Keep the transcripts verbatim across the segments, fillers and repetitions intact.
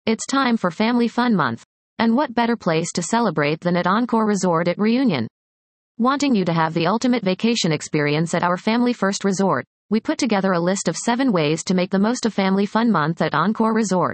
It's time for Family Fun Month. And what better place to celebrate than at Encore Resort at Reunion? Wanting you to have the ultimate vacation experience at our Family First Resort, we put together a list of seven ways to make the most of Family Fun Month at Encore Resort.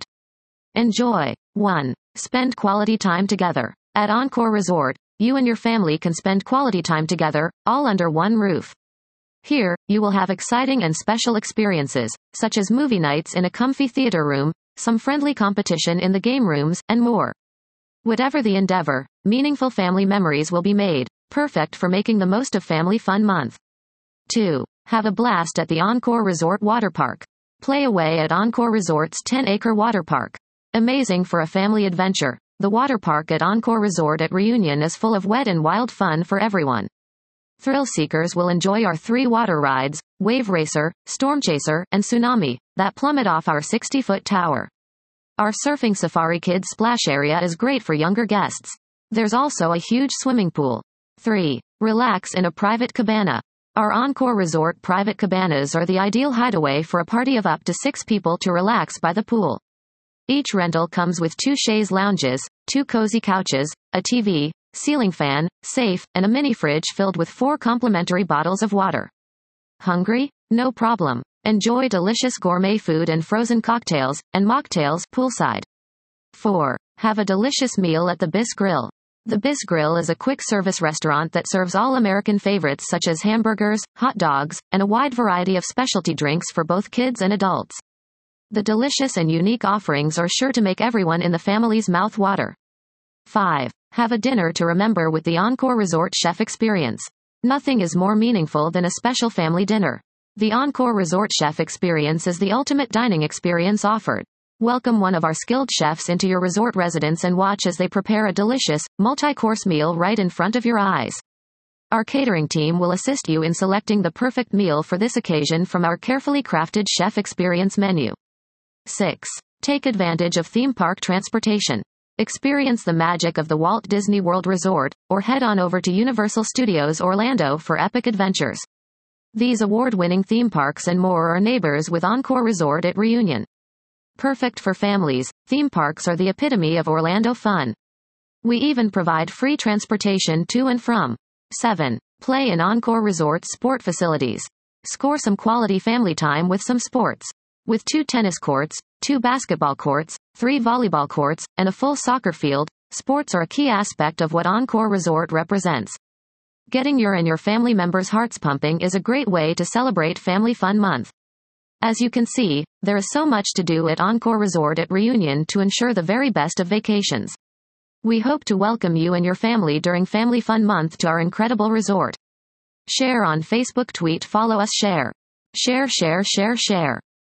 Enjoy. one. Spend quality time together. At Encore Resort, you and your family can spend quality time together, all under one roof. Here, you will have exciting and special experiences, such as movie nights in a comfy theater room, some friendly competition in the game rooms, and more. Whatever the endeavor, meaningful family memories will be made, perfect for making the most of Family Fun Month. two. Have a blast at the Encore Resort Water Park. Play away at Encore Resort's ten-acre water park. Amazing for a family adventure, the water park at Encore Resort at Reunion is full of wet and wild fun for everyone. Thrill seekers will enjoy our three water rides, Wave Racer, Storm Chaser, and Tsunami, that plummet off our sixty-foot tower. Our Surfing Safari Kids splash area is great for younger guests. There's also a huge swimming pool. three. Relax in a private cabana. Our Encore Resort private cabanas are the ideal hideaway for a party of up to six people to relax by the pool. Each rental comes with two chaise lounges, two cozy couches, a T V, ceiling fan, safe, and a mini fridge filled with four complimentary bottles of water. Hungry? No problem. Enjoy delicious gourmet food and frozen cocktails, and mocktails, poolside. four. Have a delicious meal at the Biss Grill. The Biss Grill is a quick-service restaurant that serves all American favorites such as hamburgers, hot dogs, and a wide variety of specialty drinks for both kids and adults. The delicious and unique offerings are sure to make everyone in the family's mouth water. five. Have a dinner to remember with the Encore Resort Chef Experience. Nothing is more meaningful than a special family dinner. The Encore Resort Chef Experience is the ultimate dining experience offered. Welcome one of our skilled chefs into your resort residence and watch as they prepare a delicious, multi-course meal right in front of your eyes. Our catering team will assist you in selecting the perfect meal for this occasion from our carefully crafted Chef Experience menu. six. Take advantage of theme park transportation. Experience the magic of the Walt Disney World Resort, or head on over to Universal Studios Orlando for epic adventures. These award-winning theme parks and more are neighbors with Encore Resort at Reunion. Perfect for families, theme parks are the epitome of Orlando fun. We even provide free transportation to and from. seven. Play in Encore Resort's sport facilities. Score some quality family time with some sports. With two tennis courts, two basketball courts, three volleyball courts, and a full soccer field, sports are a key aspect of what Encore Resort represents. Getting your and your family members' hearts pumping is a great way to celebrate Family Fun Month. As you can see, there is so much to do at Encore Resort at Reunion to ensure the very best of vacations. We hope to welcome you and your family during Family Fun Month to our incredible resort. Share on Facebook, tweet, follow us, share. Share, share, share, share.